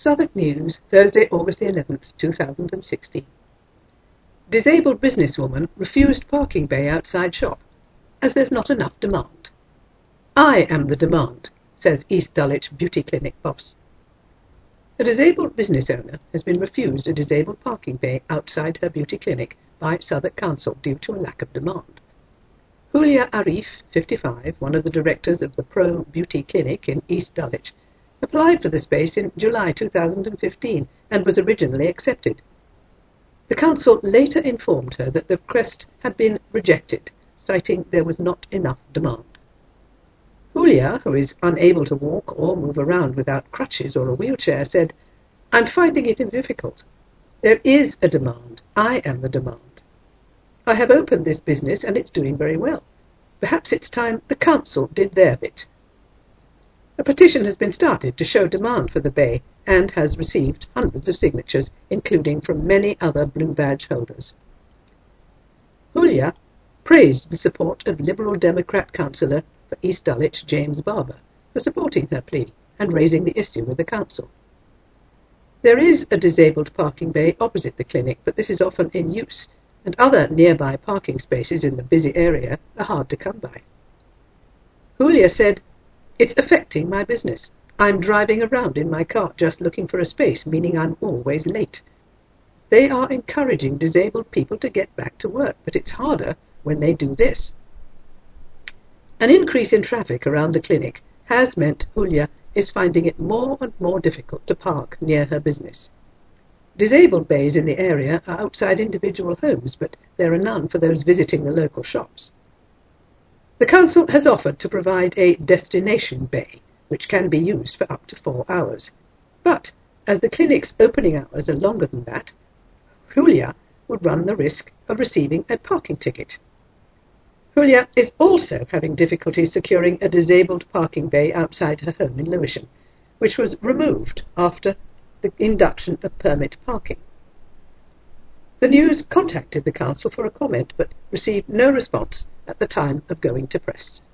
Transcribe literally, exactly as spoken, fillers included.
Southwark News, Thursday, August the eleventh, two thousand sixteen. Disabled businesswoman refused parking bay outside shop, as there's not enough demand. I am the demand, says East Dulwich beauty clinic boss. A disabled business owner has been refused a disabled parking bay outside her beauty clinic by Southwark Council due to a lack of demand. Hulia Arif, fifty-five, one of the directors of the Pro Beauty Clinic in East Dulwich, applied for the space in July two thousand fifteen and was originally accepted. The council later informed her that the request had been rejected, citing there was not enough demand. Hulia, who is unable to walk or move around without crutches or a wheelchair, said, "I'm finding it difficult. There is a demand. I am the demand. I have opened this business and it's doing very well. Perhaps it's time the council did their bit." A petition has been started to show demand for the bay and has received hundreds of signatures, including from many other blue badge holders. Hulia praised the support of Liberal Democrat councillor for East Dulwich, James Barber, for supporting her plea and raising the issue with the council. There is a disabled parking bay opposite the clinic, but this is often in use, and other nearby parking spaces in the busy area are hard to come by. Hulia said, "It's affecting my business. I'm driving around in my car just looking for a space, meaning I'm always late. They are encouraging disabled people to get back to work, but it's harder when they do this." An increase in traffic around the clinic has meant Hulia is finding it more and more difficult to park near her business. Disabled bays in the area are outside individual homes, but there are none for those visiting the local shops. The council has offered to provide a destination bay, which can be used for up to four hours. But, as the clinic's opening hours are longer than that, Hulia would run the risk of receiving a parking ticket. Hulia is also having difficulty securing a disabled parking bay outside her home in Lewisham, which was removed after the induction of permit parking. The News contacted the council for a comment, but received no response at the time of going to press.